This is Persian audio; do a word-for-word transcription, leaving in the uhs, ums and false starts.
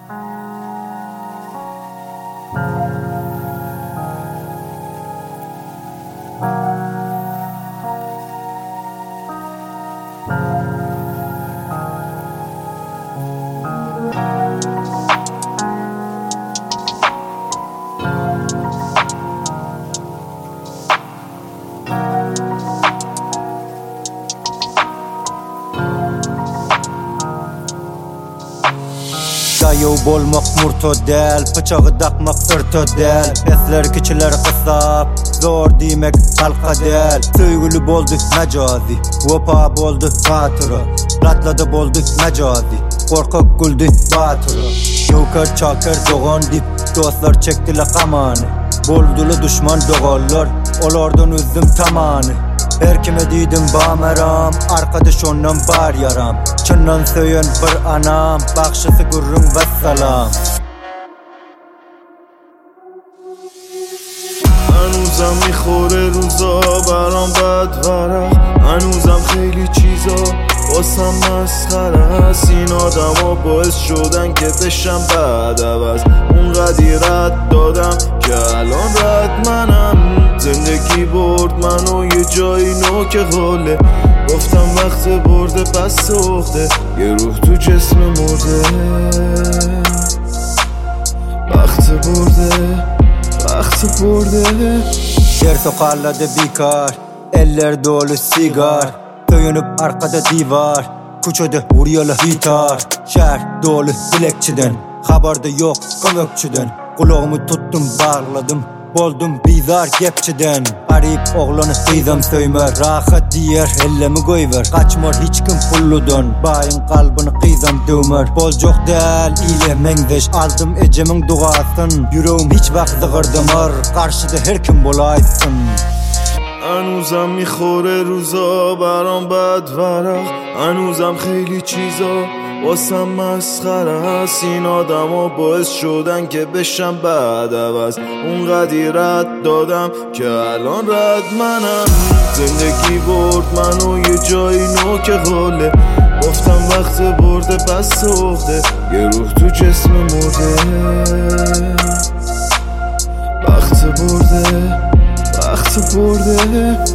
Dayı bolmaq murtodel, bıçağı daqmaq sırtodel. Esler kiçiler qısab, zor demek halqa del. Söygülü boldu mecazi, vopa boldu hatırı. Ratladı boldu mecazi, korkak güldü batırı. Şoker çakır doğan dip, dostlar çektiler qamanı. Boldulu düşman doğallar, olardan üzdüm tamanı. Her kime dedim bameram, arkadaş ondan bar yaram. Çınnan söyün bir anam, bakşısı gurrun vesselam. هنوزم میخوره روزا برام بد ورق هنوزم خیلی چیزا واسم مسخره است این آدم ها باعث شدن که بشم بعد عوض اونقدی رد دادم که الان رد منم زندگی برد منو یه جایی نوک غاله گفتم وقت برده پس سخته یه روح تو جسم مرده وقت برده وقت برده Yer sokalladı bikar, eller dolu sigar. Döyünüp arkada divar, kuçadı vuruyorlar gitar. Şer dolu bilekçiden, habarda yok kömökçüden. Kulağımı tuttum bağladım, boldum bizar gepçiden. Arayıp oğlanı kıydam söymer, rahat diyer ellemi koyver. Kaçmar hiç kim pulludan, bayın kalbini kıydam dömer. Bolcok del ile mengdeş, aldım ecemin duasın. Yüreğim hiç vakti gırdımar, karşıda her kim bolaysın. هنوزم میخوره روزا برام بد ورق هنوزم خیلی چیزا واسم مسخره است این آدم ها باعث شدن که بشم بعد عوض اونقدی رد دادم که الان رد منم زندگی برد منو یه جایی نوک غاله گفتم وقت برده پس سخته یه روح تو جسم مرده وقت برده وقت برده